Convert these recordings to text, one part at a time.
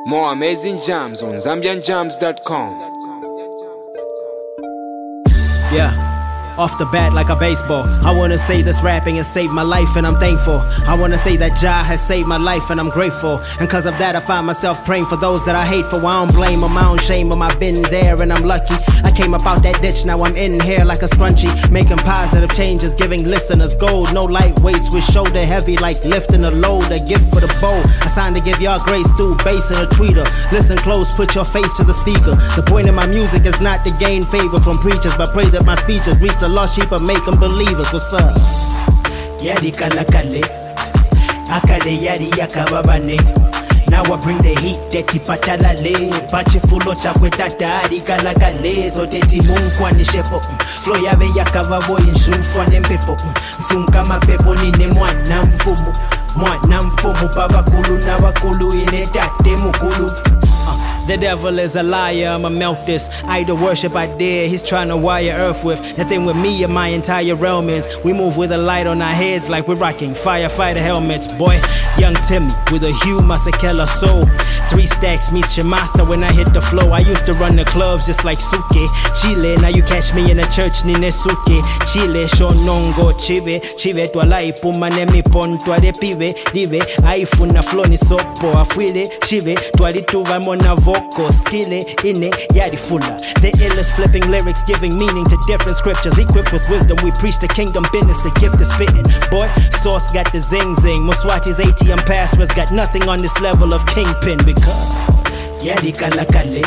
More amazing jams on ZambianJams.com. Yeah. Off the bat like a baseball. I wanna say this rapping has saved my life and I'm thankful. I wanna say that Jah has saved my life and I'm grateful. And cause of that I find myself praying for those that I hate for. I don't blame them, I don't shame them. I've been there and I'm lucky. I came up out that ditch, now I'm in here like a scrunchie. Making positive changes, giving listeners gold. No lightweights with shoulder heavy like lifting a load. A gift for the bow. I signed to give y'all grace through bass and a tweeter. Listen close, put your face to the speaker. The point of my music is not to gain favor from preachers, but pray that my speeches reach the lost sheep and make them believers. What's up? Yadi kalakale, akade yadi yakababane. Now I bring the heat, deti patalale. Bache fulo chakwe tatari kalakale. So deti munkwa ni shepo. Flow yabe yakababo inshufwa nempepo. Sunkama pepo nine mwana mfumu. Mwana mfumu babakulu na wakulu inetate mukulu. The devil is a liar, I'ma melt this. Idol worship I dare, he's trying to wire earth with. The thing with me and my entire realm is we move with a light on our heads like we're rocking firefighter helmets. Boy, young Timmy with a Hugh Masekela soul. 3 stacks meets your master when I hit the flow. I used to run the clubs just like Suke Chile, now you catch me in the church nine Suke Chile, shonongo chive. Chive twala ipuma nemi pon twade pive. Dive, aifuna flow ni sopo afuile. Chive, twali tuva mona Voko, skille, inne, yadi fulla. The illest flipping lyrics giving meaning to different scriptures. Equipped with wisdom, we preach the kingdom business, the gift is spitting. Boy, Sauce got the zing zing. Muswati's ATM passwords got nothing on this level of kingpin because yadi kalakale,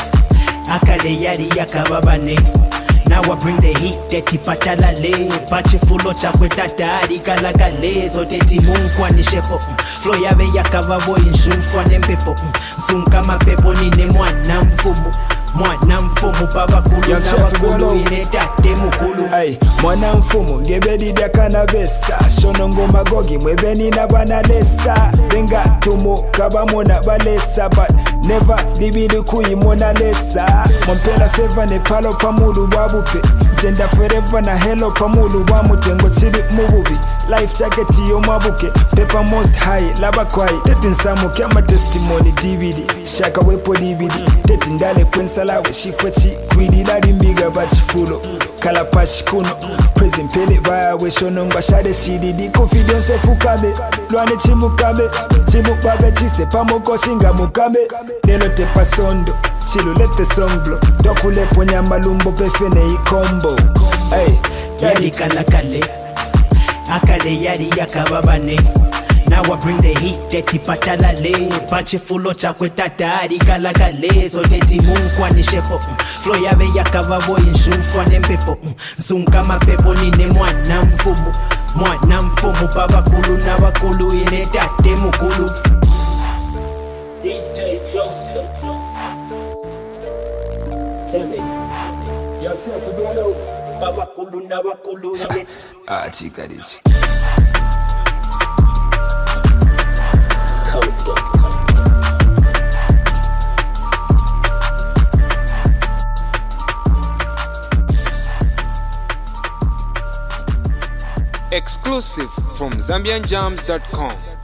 akade yadi yakababane. Now I bring the heat, deti patalale. Bache fulo chakwe tatari kalakale. So deti munkwa ni shepo. Flow yabe yakababo inshufwa nempepo. Sunkama pepo nine mwana mfumu. Mwana mfumu babakulu na wakulu inetate mukulu. Ay, mwana mfumu ngebedi dakana besa. Shonongo magogi mwebeni na banalesa. Benga tumu kabamona balesa. But never bibidi kuyi mona lesa. Mompela favor ne palo pamulu wabupe. Jenda forever na hello pamulu wamutengo chili mububi. Life jacket yo mabuke. Paper most high laba kwai. Tetin samu kama testimony DVD. Shaka wepo DVD. Tetin dale pwensa lawe shifachi. Kwidi ladi mbiga bachi fulo. Kala pachi kuno. Prison pele baya we shonongwa shade shididi. Confidence fukabe. Luane chimukabe. Chimukabe chise pamoko chinga mukabe. Nelo te pasondo. Chilu let the song blow. Dokule ponya malumbo pefene i combo. Hey, yadi kalakale, akade yadi yakababane. Now I bring the heat, deti patalale. Bache fulo chakwe tatari kalakale. So deti munkwa ni shepo. Flow yabe yakababo inshufwa nempepo. Sunkama pepo nine mwana mfumu. Mwana mfumu babakulu na wakulu inetate mukulu. DJ Joseph. Tell me. Yourself going over. Babakulu na wakulu inetate. ah, chica dichi. Exclusive from ZambianJams.com.